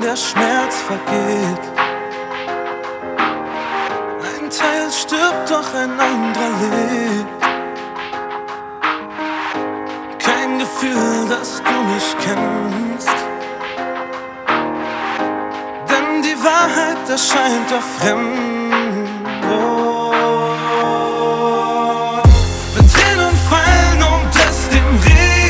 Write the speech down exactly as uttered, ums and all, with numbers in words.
der Schmerz vergeht. Ein Teil stirbt, doch ein anderer lebt. Kein Gefühl, dass du mich kennst, denn die Wahrheit erscheint doch fremd.